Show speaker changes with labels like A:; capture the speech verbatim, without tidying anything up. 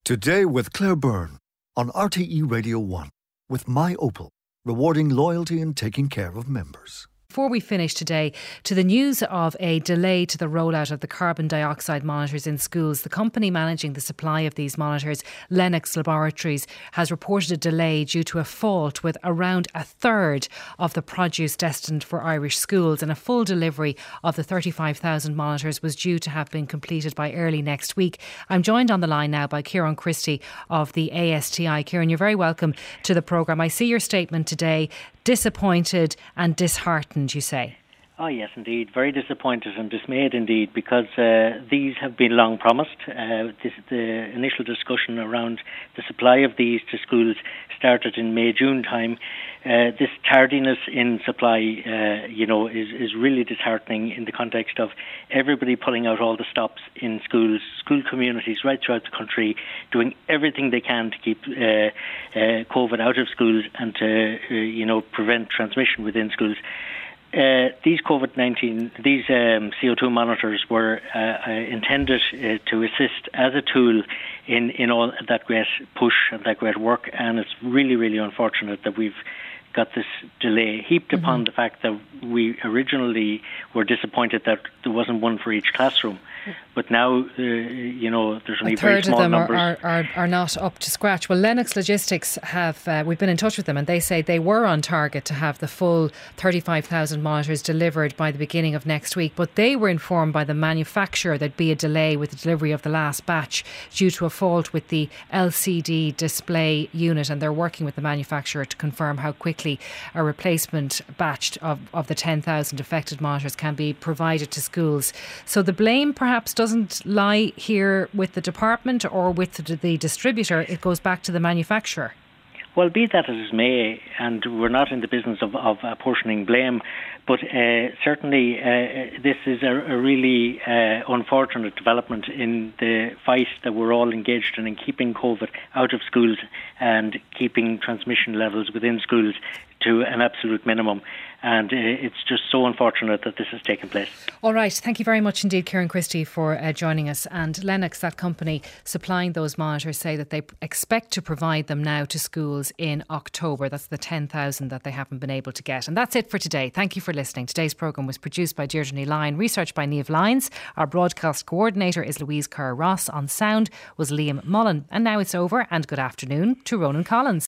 A: Today with Claire Byrne on R T E Radio one with My Opel, rewarding loyalty and taking care of members.
B: Before we finish today, to the news of a delay to the rollout of the carbon dioxide monitors in schools. The company managing the supply of these monitors, Lennox Laboratories, has reported a delay due to a fault with around a third of the produce destined for Irish schools, and a full delivery of the thirty-five thousand monitors was due to have been completed by early next week. I'm joined on the line now by Kieran Christie of the A S T I. Kieran, you're very welcome to the programme. I see your statement today. Disappointed and disheartened, you say?
C: Oh yes, indeed. Very disappointed and dismayed indeed, because uh, these have been long promised. Uh, this, the initial discussion around the supply of these to schools started in May, June time. Uh, this tardiness in supply, uh, you know, is, is really disheartening in the context of everybody pulling out all the stops in schools, school communities right throughout the country, doing everything they can to keep uh, uh, COVID out of schools and to, uh, you know, prevent transmission within schools. Uh, these COVID nineteen, these um, C O two monitors were uh, uh, intended uh, to assist as a tool in, in all that great push and that great work, and it's really, really unfortunate that we've got this delay heaped mm-hmm. upon the fact that we originally were disappointed that there wasn't one for each classroom. But now, uh, you know, there's only
B: a
C: very
B: third
C: small
B: of them
C: numbers.
B: Are, are, are not up to scratch. Well, Lennox Logistics have, uh, we've been in touch with them, and they say they were on target to have the full thirty-five thousand monitors delivered by the beginning of next week. But they were informed by the manufacturer there'd be a delay with the delivery of the last batch due to a fault with the L C D display unit, and they're working with the manufacturer to confirm how quickly a replacement batch of, of the ten thousand affected monitors can be provided to schools. So the blame perhaps doesn't lie here with the department or with the, the distributor. It goes back to the manufacturer.
C: Well, be that as it may, and we're not in the business of, of apportioning blame, but uh, certainly uh, this is a, a really uh, unfortunate development in the fight that we're all engaged in, in keeping COVID out of schools and keeping transmission levels within schools to an absolute minimum. And uh, it's just so unfortunate that this has taken place. All
B: right. Thank you very much indeed, Kieran Christie, for uh, joining us. And Lennox, that company supplying those monitors, say that they expect to provide them now to schools in October. That's the ten thousand that they haven't been able to get. And that's it for today. Thank you for listening. Today's programme was produced by Deirdre Lyon, researched by Niamh Lyons. Our broadcast coordinator is Louise Kerr-Ross. On sound was Liam Mullen. And now it's over, and good afternoon to Ronan Collins.